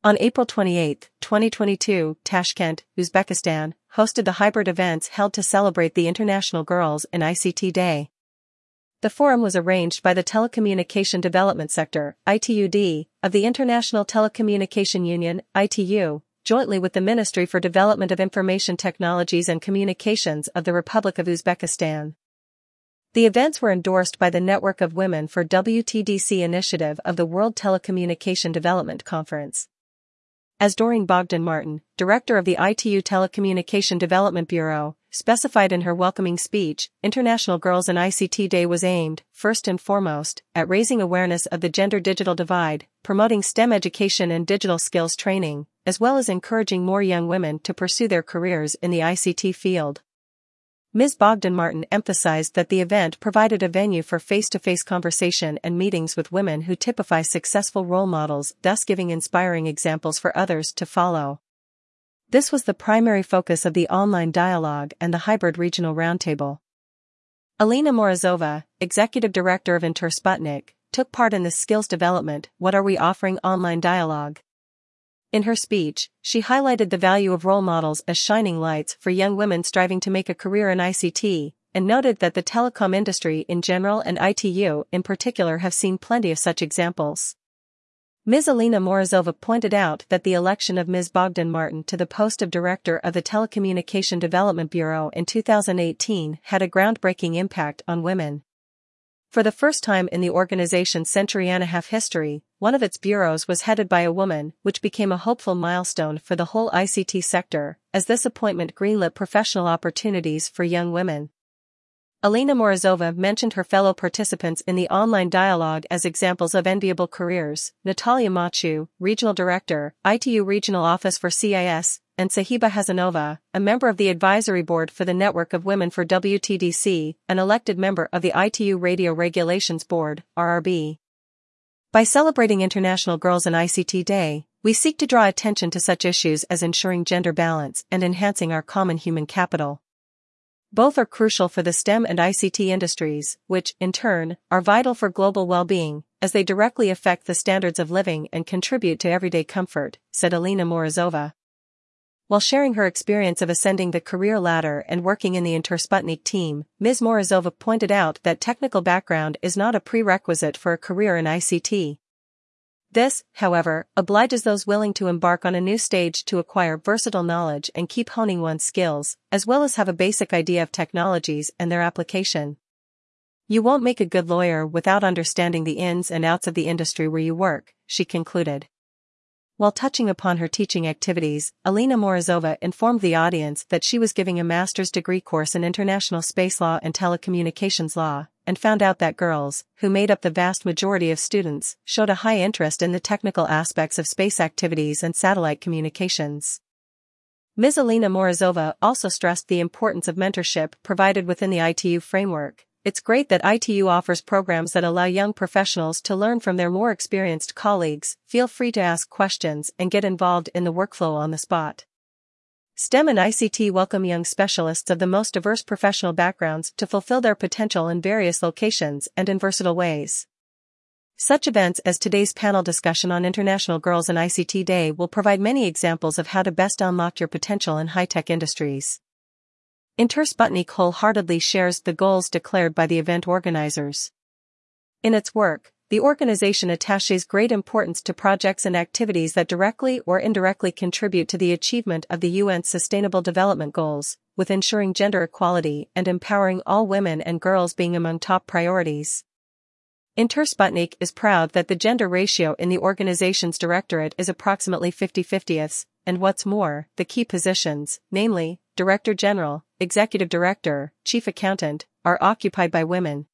On April 28, 2022, Tashkent, Uzbekistan, hosted the hybrid events held to celebrate the International Girls in ICT Day. The forum was arranged by the Telecommunication Development Sector, ITUD, of the International Telecommunication Union, ITU, jointly with the Ministry for Development of Information Technologies and Communications of the Republic of Uzbekistan. The events were endorsed by the Network of Women for WTDC initiative of the World Telecommunication Development Conference. As Doreen Bogdan-Martin, director of the ITU Telecommunication Development Bureau, specified in her welcoming speech, International Girls in ICT Day was aimed, first and foremost, at raising awareness of the gender-digital divide, promoting STEM education and digital skills training, as well as encouraging more young women to pursue their careers in the ICT field. Ms. Bogdan-Martin emphasized that the event provided a venue for face-to-face conversation and meetings with women who typify successful role models, thus giving inspiring examples for others to follow. This was the primary focus of the online dialogue and the hybrid regional roundtable. Alina Morozova, executive director of Intersputnik, took part in the Skills Development What Are We Offering online dialogue. In her speech, she highlighted the value of role models as shining lights for young women striving to make a career in ICT, and noted that the telecom industry in general and ITU in particular have seen plenty of such examples. Ms. Alina Morozova pointed out that the election of Ms. Bogdan-Martin to the post of director of the Telecommunication Development Bureau in 2018 had a groundbreaking impact on women. For the first time in the organization's century-and-a-half history, one of its bureaus was headed by a woman, which became a hopeful milestone for the whole ICT sector, as this appointment greenlit professional opportunities for young women. Alina Morozova mentioned her fellow participants in the online dialogue as examples of enviable careers: Natalia Machu, Regional Director, ITU Regional Office for CIS, and Sahiba Hazanova, a member of the Advisory Board for the Network of Women for WTDC, an elected member of the ITU Radio Regulations Board, RRB. By celebrating International Girls in ICT Day, we seek to draw attention to such issues as ensuring gender balance and enhancing our common human capital. Both are crucial for the STEM and ICT industries, which, in turn, are vital for global well-being, as they directly affect the standards of living and contribute to everyday comfort, said Alina Morozova. While sharing her experience of ascending the career ladder and working in the Intersputnik team, Ms. Morozova pointed out that technical background is not a prerequisite for a career in ICT. This, however, obliges those willing to embark on a new stage to acquire versatile knowledge and keep honing one's skills, as well as have a basic idea of technologies and their application. You won't make a good lawyer without understanding the ins and outs of the industry where you work, she concluded. While touching upon her teaching activities, Alina Morozova informed the audience that she was giving a master's degree course in international space law and telecommunications law, and found out that girls, who made up the vast majority of students, showed a high interest in the technical aspects of space activities and satellite communications. Ms. Alina Morozova also stressed the importance of mentorship provided within the ITU framework. It's great that ITU offers programs that allow young professionals to learn from their more experienced colleagues. Feel free to ask questions and get involved in the workflow on the spot. STEM and ICT welcome young specialists of the most diverse professional backgrounds to fulfill their potential in various locations and in versatile ways. Such events as today's panel discussion on International Girls in ICT Day will provide many examples of how to best unlock your potential in high-tech industries. Intersputnik wholeheartedly shares the goals declared by the event organizers. In its work, the organization attaches great importance to projects and activities that directly or indirectly contribute to the achievement of the UN's Sustainable Development Goals, with ensuring gender equality and empowering all women and girls being among top priorities. Intersputnik is proud that the gender ratio in the organization's directorate is approximately 50-50, and what's more, the key positions, namely, Director General, Executive Director, Chief Accountant, are occupied by women.